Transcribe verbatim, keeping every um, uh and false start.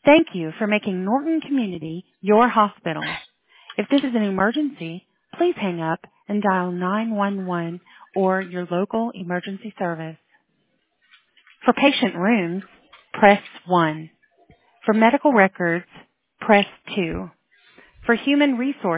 Thank you for making Norton Community your hospital. If this is an emergency, please hang up and dial nine one one or your local emergency service. For patient rooms, press one. For medical records, press two. For human resources,